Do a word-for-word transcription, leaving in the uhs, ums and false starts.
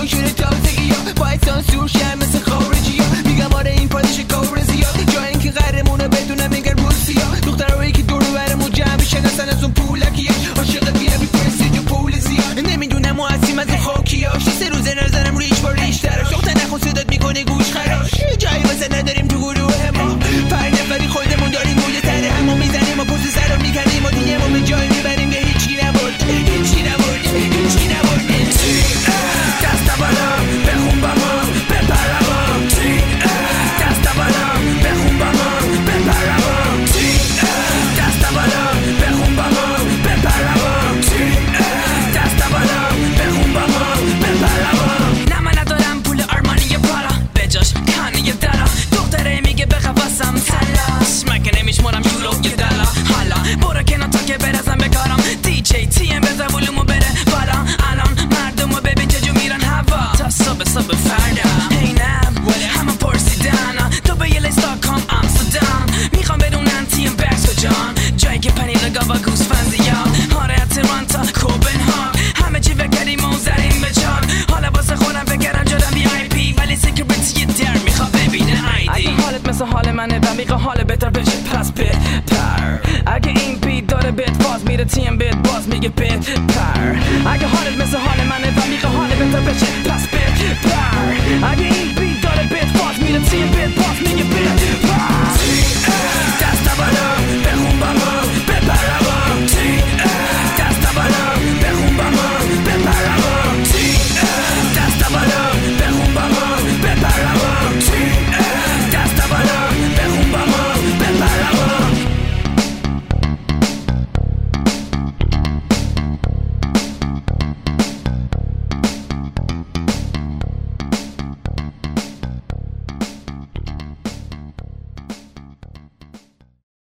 شده تازگی ها باید سانسور شم مثل خارجی ها میگم آره این پادش کابرزی ها جا اینکه قهرمونه بدونم میگر روسی ها دخترهایی که دورو برمون جمع بشن اصلا از اون پولکی ها عاشق بیا بی پرسیج و پول زیاد نمیدونم و هستیم از این خاکی ها سه روزه نظرم ریش با ریش تراش دختر نخون صدات میکنه گوش خراش جایی واسه نداریم تو گروه ما پر نفری خودمون داریم مویه تره همو میزنیم و پشت سر رو میکنیم و دیگه ما به جایی میبریم که هیچی نبود هیچی نبود هیچی نبود دست بالا بخون با ما بپرم دست بالا بخون با ما بپرم دست بالا بخون با ما بپرم دست بالا بخون با ما بپرم نه من ندارم پول آرمانی پارا بجاش کانه دارا دختره میگه بخواسم سلاش مگه نمیشمارم یورو یه دلا حالا برو کنار تا که برسم به کارم دی جی تی ام بزن ولومو بره بالا الان مردمو ببین چجور میرن هوا تا صبح صبح فردا هی نم همه پرسیدن تو به یه لیستا کام امستردام میخوام بدونن تیم بکس کجان جایی که پنیر گاوا گوسفند زیاد آره اتلانتا کوپنهاگ همه چی بکریم و زریم به چار حالا واسه خودم بگرم جادم بی آی پی ولی سیکریتی در میخواد ببینه آیدی اگه حالت مثل حال منه و میخواه حال بهتر بشه پس بهتر اگه این بیت داره بهت فاز میره تیم بهت باز میگه بهتر اگه حالت مثل حال منه و میخواه حال بهتر بشه پس بهتر اگه این بیت داره بهت فاز میره تیم بهت باز میگه بهتر دست بالا